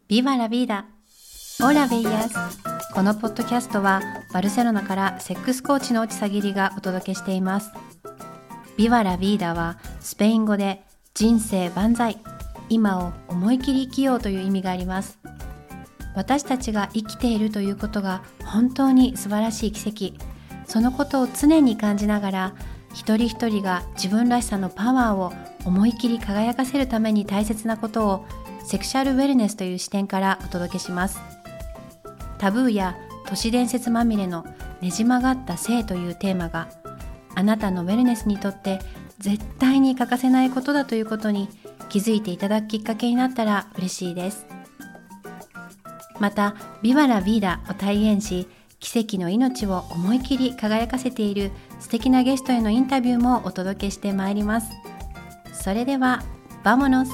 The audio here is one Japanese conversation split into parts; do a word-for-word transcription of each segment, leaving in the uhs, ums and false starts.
ビバラビーダオラベイヤス。このポッドキャストはバルセロナからセックスコーチの落ちさぎりがお届けしています。ビバラビーダはスペイン語で人生万歳、今を思い切り生きようという意味があります。私たちが生きているということが本当に素晴らしい奇跡。そのことを常に感じながら、一人一人が自分らしさのパワーを思い切り輝かせるために大切なことをセクシャルウェルネスという視点からお届けします。タブーや都市伝説まみれのねじ曲がった性というテーマがあなたのウェルネスにとって絶対に欠かせないことだということに気づいていただくきっかけになったら嬉しいです。またビバラビーダを体現し、奇跡の命を思い切り輝かせている素敵なゲストへのインタビューもお届けしてまいります。それではバモノス。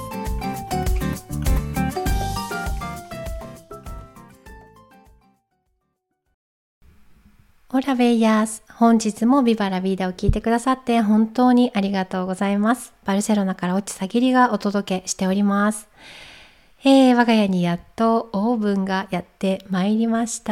オラベイヤス。本日もビバラビーダを聞いてくださって本当にありがとうございます。バルセロナから落ちさぎりがお届けしております。えー、我が家にやっとオーブンがやってまいりました。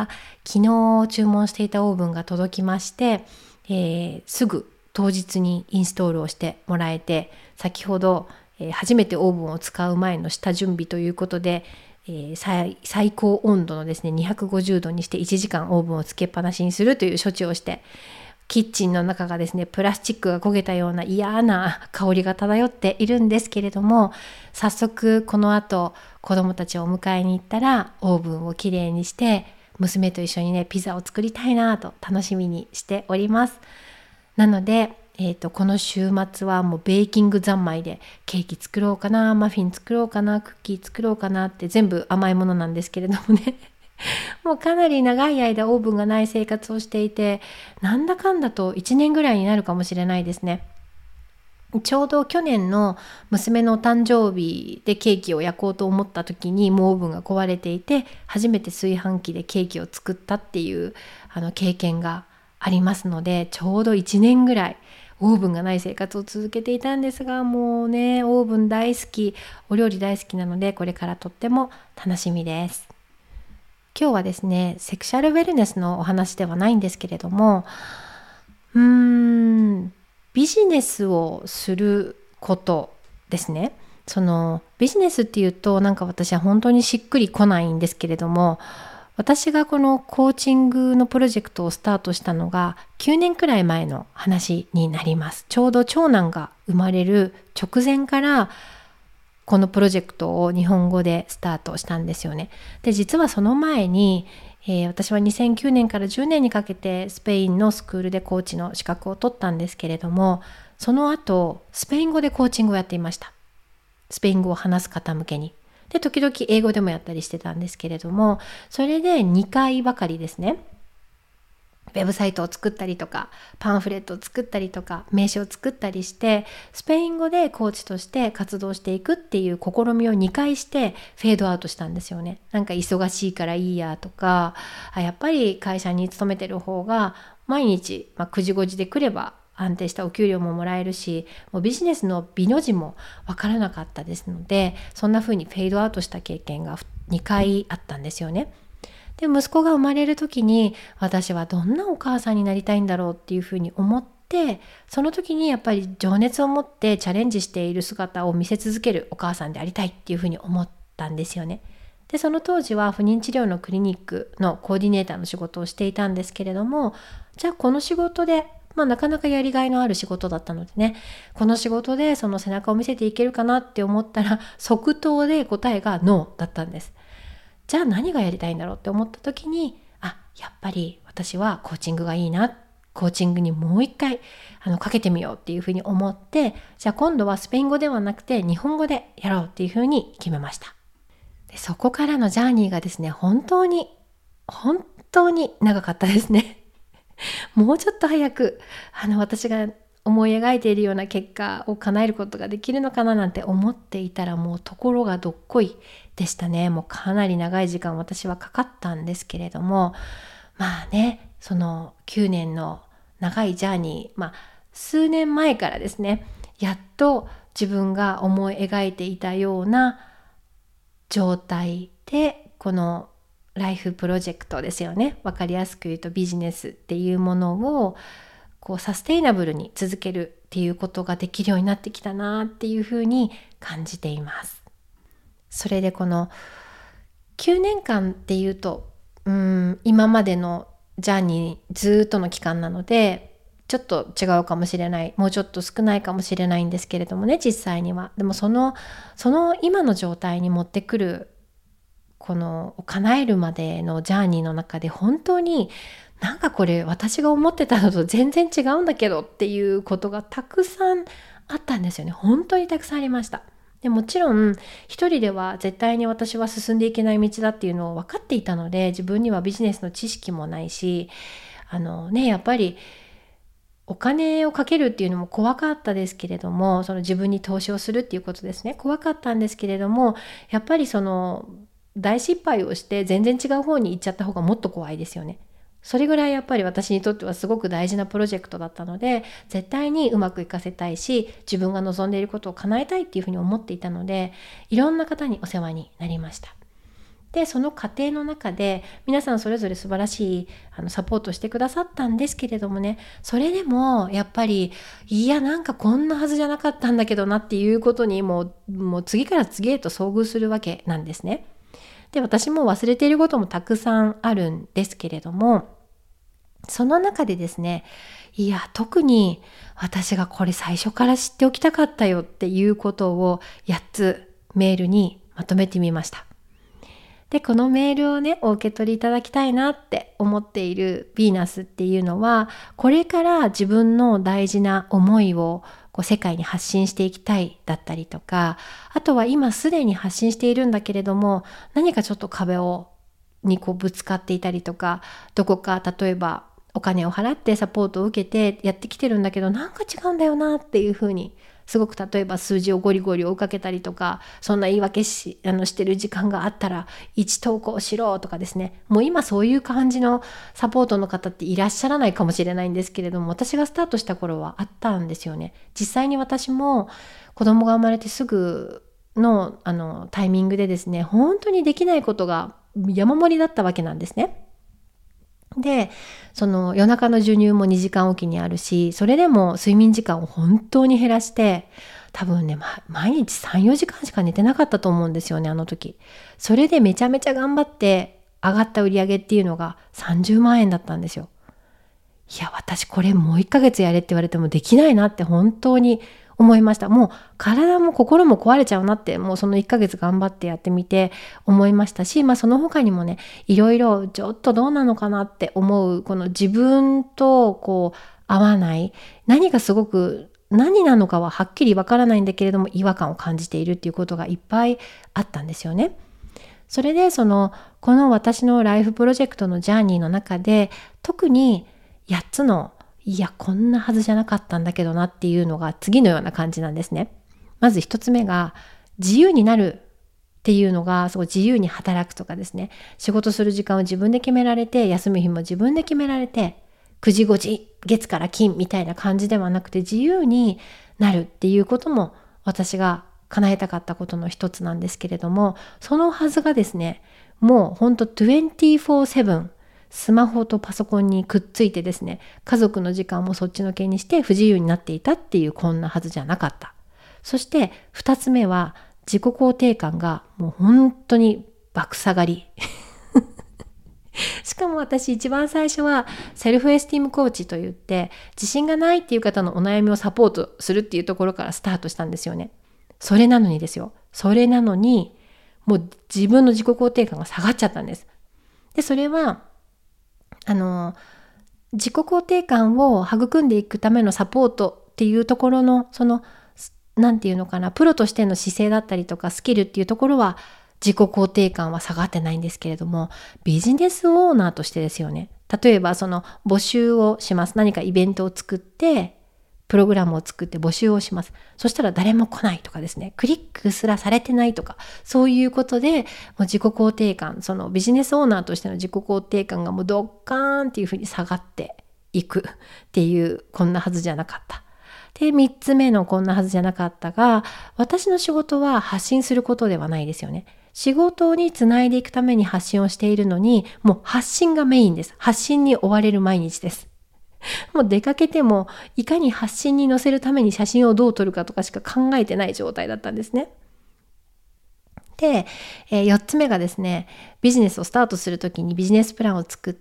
昨日注文していたオーブンが届きまして、えー、すぐ当日にインストールをしてもらえて、先ほど、えー、初めてオーブンを使う前の下準備ということで、えー、最, 最高温度のですねにひゃくごじゅうどにしていちじかんオーブンをつけっぱなしにするという処置をして、キッチンの中がですねプラスチックが焦げたような嫌な香りが漂っているんですけれども、早速この後子どもたちをお迎えに行ったらオーブンをきれいにして娘と一緒にねピザを作りたいなと楽しみにしております。なので、えーと、この週末はもうベーキング三昧でケーキ作ろうかな、マフィン作ろうかな、クッキー作ろうかなって、全部甘いものなんですけれどもねもうかなり長い間オーブンがない生活をしていて、なんだかんだといちねんぐらいになるかもしれないですね。ちょうど去年の娘のお誕生日でケーキを焼こうと思った時にもうオーブンが壊れていて、初めて炊飯器でケーキを作ったっていうあの経験がありますので、ちょうどいちねんぐらいオーブンがない生活を続けていたんですが、もうねオーブン大好き、お料理大好きなので、これからとっても楽しみです。今日はですねセクシャルウェルネスのお話ではないんですけれども、うーんビジネスをすることですね。そのビジネスっていうとなんか私は本当にしっくりこないんですけれども、私がこのコーチングのプロジェクトをスタートしたのがきゅうねんくらい前の話になります。ちょうど長男が生まれる直前からこのプロジェクトを日本語でスタートしたんですよね。で、実はその前に、えー、私はにせんきゅうねんからじゅうねんにかけてスペインのスクールでコーチの資格を取ったんですけれども、その後スペイン語でコーチングをやっていました。スペイン語を話す方向けに。で、時々英語でもやったりしてたんですけれども、それでにかいばかりですね、ウェブサイトを作ったりとかパンフレットを作ったりとか名刺を作ったりして、スペイン語でコーチとして活動していくっていう試みをにかいしてフェードアウトしたんですよね。なんか忙しいからいいやとか、あやっぱり会社に勤めてる方が毎日、まあ、くじごじで来れば安定したお給料ももらえるし、もうビジネスの美の字も分からなかったですので、そんな風にフェードアウトした経験がにかいあったんですよね。で、息子が生まれる時に私はどんなお母さんになりたいんだろうっていう風に思って、その時にやっぱり情熱を持ってチャレンジしている姿を見せ続けるお母さんでありたいっていう風に思ったんですよね。で、その当時は不妊治療のクリニックのコーディネーターの仕事をしていたんですけれども、じゃあこの仕事でまあなかなかやりがいのある仕事だったのでね、この仕事でその背中を見せていけるかなって思ったら、即答で答えがノーだったんです。じゃあ何がやりたいんだろうって思った時に、あ、やっぱり私はコーチングがいいな、コーチングにもう一回あのかけてみようっていうふうに思って、じゃあ今度はスペイン語ではなくて日本語でやろうっていうふうに決めました。で、そこからのジャーニーがですね、本当に本当に長かったですねもうちょっと早くあの私が思い描いているような結果を叶えることができるのかななんて思っていたら、もうところがどっこいでしたね。もうかなり長い時間私はかかったんですけれども、まあね、そのきゅうねんの長いジャーニー、まあ数年前からですね、やっと自分が思い描いていたような状態でこのライフプロジェクトですよね。わかりやすく言うとビジネスっていうものをこうサステイナブルに続けるっていうことができるようになってきたなっていうふうに感じています。それでこのきゅうねんかんっていうとうーん今までのジャーニーずっとの期間なのでちょっと違うかもしれない、もうちょっと少ないかもしれないんですけれどもね、実際には。でもそのその今の状態に持ってくるこの叶えるまでのジャーニーの中で本当になんかこれ私が思ってたのと全然違うんだけどっていうことがたくさんあったんですよね。本当にたくさんありました。でもちろん一人では絶対に私は進んでいけない道だっていうのを分かっていたので、自分にはビジネスの知識もないし、あのねやっぱりお金をかけるっていうのも怖かったですけれども、その自分に投資をするっていうことですね、怖かったんですけれども、やっぱりその大失敗をして全然違う方に行っちゃった方がもっと怖いですよね。それぐらいやっぱり私にとってはすごく大事なプロジェクトだったので、絶対にうまくいかせたいし、自分が望んでいることを叶えたいっていうふうに思っていたので、いろんな方にお世話になりました。でその過程の中で皆さんそれぞれ素晴らしいあのサポートしてくださったんですけれどもね、それでもやっぱりいやなんかこんなはずじゃなかったんだけどなっていうことにもう、もう次から次へと遭遇するわけなんですね。で私も忘れていることもたくさんあるんですけれども、その中でですね、いや特に私がこれ最初から知っておきたかったよっていうことをやっつメールにまとめてみました。でこのメールをねお受け取りいただきたいなって思っているヴィーナスっていうのは、これから自分の大事な思いをこう世界に発信していきたいだったりとか、あとは今すでに発信しているんだけれども何かちょっと壁をにこうぶつかっていたりとか、どこか例えばお金を払ってサポートを受けてやってきてるんだけどなんか違うんだよなっていうふうに、すごく例えば数字をゴリゴリ追いかけたりとか、そんな言い訳しあのしてる時間があったらいち投稿しろとかですね、もう今そういう感じのサポートの方っていらっしゃらないかもしれないんですけれども、私がスタートした頃はあったんですよね。実際に私も子供が生まれてすぐのあのタイミングでですね、本当にできないことが山盛りだったわけなんですね。でその夜中の授乳もにじかんおきにあるし、それでも睡眠時間を本当に減らして、多分ね、ま、毎日さんよじかんしか寝てなかったと思うんですよね、あの時。それでめちゃめちゃ頑張って上がった売り上げっていうのがさんじゅうまんえんだったんですよ。いや私これもういっかげつやれって言われてもできないなって本当に思いました。もう体も心も壊れちゃうなって、もうそのいっかげつ頑張ってやってみて思いましたし、まあその他にもね、いろいろちょっとどうなのかなって思う、この自分とこう合わない、何がすごく何なのかははっきりわからないんだけれども違和感を感じているっていうことがいっぱいあったんですよね。それでそのこの私のライフプロジェクトのジャーニーの中で特にやっつのいやこんなはずじゃなかったんだけどなっていうのが次のような感じなんですね。まず一つ目が自由になるっていうのが、そう自由に働くとかですね、仕事する時間を自分で決められて、休む日も自分で決められて、くじごじ月から金みたいな感じではなくて自由になるっていうことも私が叶えたかったことの一つなんですけれども、そのはずがですね、もうほんとにじゅうよじかんスマホとパソコンにくっついてですね、家族の時間もそっちのけにして不自由になっていたっていう、こんなはずじゃなかった。そして二つ目は自己肯定感がもう本当に爆下がりしかも私一番最初はセルフエスティームコーチといって、自信がないっていう方のお悩みをサポートするっていうところからスタートしたんですよね。それなのにですよ、それなのにもう自分の自己肯定感が下がっちゃったんです。でそれはあの自己肯定感を育んでいくためのサポートっていうところの、そのなんていうのかな、プロとしての姿勢だったりとかスキルっていうところは自己肯定感は下がってないんですけれども、ビジネスオーナーとしてですよね。例えばその募集をします。何かイベントを作ってプログラムを作って募集をします。そしたら誰も来ないとかですね、クリックすらされてないとか、そういうことでもう自己肯定感、そのビジネスオーナーとしての自己肯定感がもうドッカーンっていうふうに下がっていくっていう、こんなはずじゃなかった。でみっつめのこんなはずじゃなかったが、私の仕事は発信することではないですよね。 仕事につないでいくために発信をしているのに、もう発信がメインです。発信に追われる毎日です。もう出かけてもいかに発信に載せるために写真をどう撮るかとかしか考えてない状態だったんですね。で、えー、よっつめがですね、ビジネスをスタートするときにビジネスプランを作って、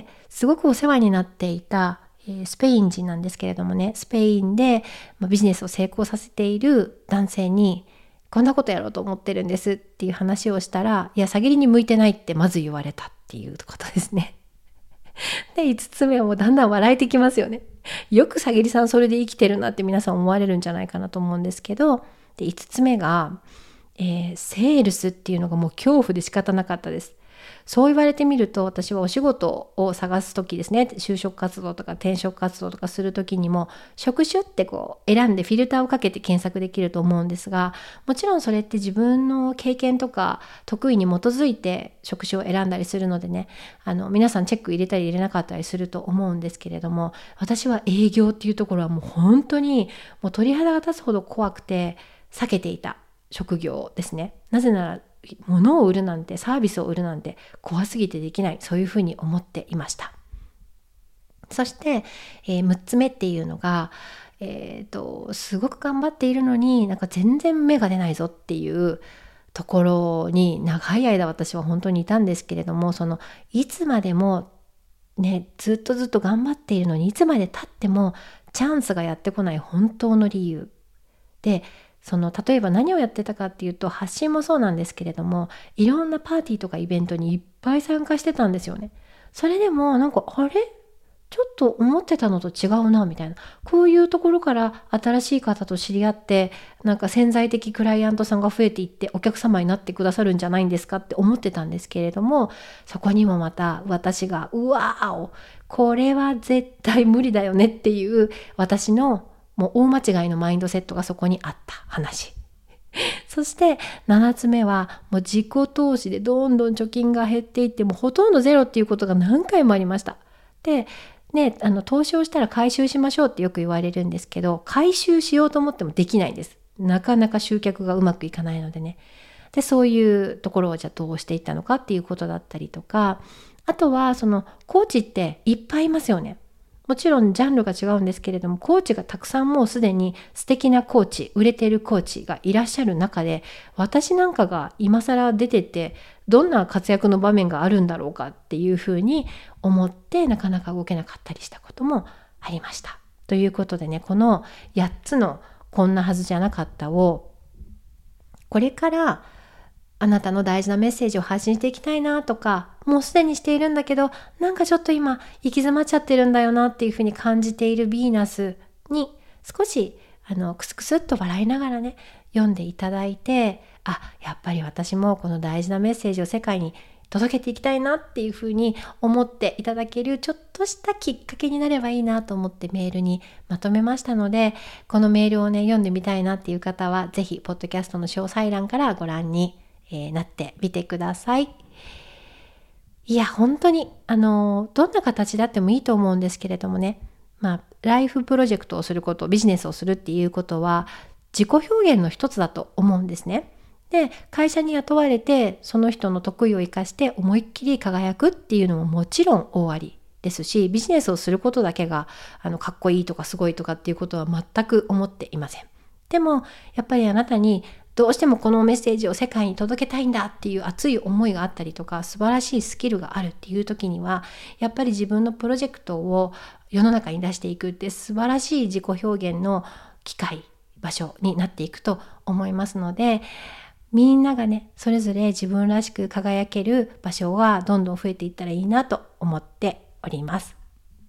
すごくお世話になっていた、えー、スペイン人なんですけれどもね、スペインで、まあ、ビジネスを成功させている男性に、こんなことやろうと思ってるんですっていう話をしたら、いや、さぎりに向いてないってまず言われたっていうことですね。で、いつつめはもうだんだん笑えてきますよね。よくさぎりさんそれで生きてるなって皆さん思われるんじゃないかなと思うんですけど、で、いつつめが、えー、セールスっていうのがもう恐怖で仕方なかったです。そう言われてみると、私はお仕事を探すときですね、就職活動とか転職活動とかするときにも、職種ってこう選んでフィルターをかけて検索できると思うんですが、もちろんそれって自分の経験とか得意に基づいて職種を選んだりするのでね、あの皆さんチェック入れたり入れなかったりすると思うんですけれども、私は営業っていうところはもう本当にもう鳥肌が立つほど怖くて避けていた職業ですね。なぜなら物を売るなんて、サービスを売るなんて怖すぎてできない、そういうふうに思っていました。そして、えー、むっつめっていうのが、えーと、すごく頑張っているのになんか全然芽が出ないぞっていうところに長い間私は本当にいたんですけれども、そのいつまでもね、ずっとずっと頑張っているのにいつまで経ってもチャンスがやってこない本当の理由で、その例えば何をやってたかっていうと、発信もそうなんですけれども、いろんなパーティーとかイベントにいっぱい参加してたんですよね。それでもなんかあれちょっと思ってたのと違うなみたいな、こういうところから新しい方と知り合って、なんか潜在的クライアントさんが増えていってお客様になってくださるんじゃないんですかって思ってたんですけれども、そこにもまた私がうわーおこれは絶対無理だよねっていう私のもう大間違いのマインドセットがそこにあった話。そしてななつめはもう自己投資でどんどん貯金が減っていって、もうほとんどゼロっていうことが何回もありました。でね、あの投資をしたら回収しましょうってよく言われるんですけど、回収しようと思ってもできないんです。なかなか集客がうまくいかないのでね。でそういうところをじゃあどうしていったのかっていうことだったりとか、あとはそのコーチっていっぱいいますよね。もちろんジャンルが違うんですけれども、コーチがたくさんもうすでに素敵なコーチ、売れているコーチがいらっしゃる中で、私なんかが今更出てってどんな活躍の場面があるんだろうかっていうふうに思ってなかなか動けなかったりしたこともありました。ということでね、このやっつのこんなはずじゃなかったをこれからあなたの大事なメッセージを発信していきたいなとか、もうすでにしているんだけどなんかちょっと今行き詰まっちゃってるんだよなっていうふうに感じているヴィーナスに少しあのクスクスっと笑いながらね読んでいただいて、あ、やっぱり私もこの大事なメッセージを世界に届けていきたいなっていうふうに思っていただけるちょっとしたきっかけになればいいなと思ってメールにまとめましたので、このメールをね読んでみたいなっていう方はぜひポッドキャストの詳細欄からご覧に、えー、なってみてください。いや本当にあのどんな形であってもいいと思うんですけれどもね、まあライフプロジェクトをすること、ビジネスをするっていうことは自己表現の一つだと思うんですね。で会社に雇われてその人の得意を生かして思いっきり輝くっていうのももちろん大ありですし、ビジネスをすることだけがあのかっこいいとかすごいとかっていうことは全く思っていません。でもやっぱりあなたにどうしてもこのメッセージを世界に届けたいんだっていう熱い思いがあったりとか、素晴らしいスキルがあるっていう時にはやっぱり自分のプロジェクトを世の中に出していくって素晴らしい自己表現の機会、場所になっていくと思いますので、みんながねそれぞれ自分らしく輝ける場所がどんどん増えていったらいいなと思っております。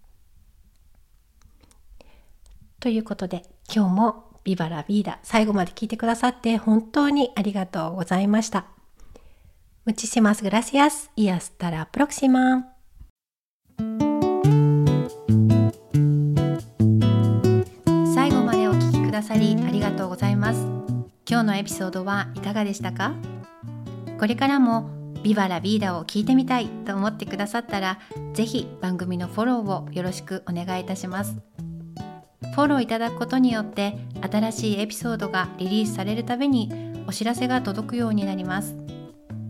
ということで今日もビバラビーダ最後まで聞いてくださって本当にありがとうございました。Muchísimas gracias y hasta la próxima。最後までお聞きくださりありがとうございます。今日のエピソードはいかがでしたか？これからもビバラビーダを聞いてみたいと思ってくださったら、ぜひ番組のフォローをよろしくお願いいたします。フォローいただくことによって新しいエピソードがリリースされるたびにお知らせが届くようになります。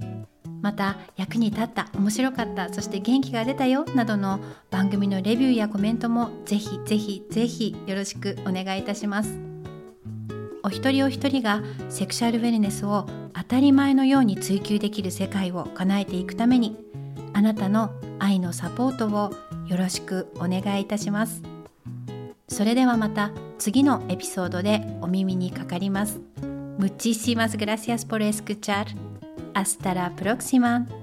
また役に立った、面白かった、そして元気が出たよなどの番組のレビューやコメントもぜひぜひぜひよろしくお願いいたします。お一人お一人がセクシャルウェルネスを当たり前のように追求できる世界を叶えていくために、あなたの愛のサポートをよろしくお願いいたします。それではまた次のエピソードでお耳にかかります。Muchísimas gracias por escuchar. Hasta la próxima.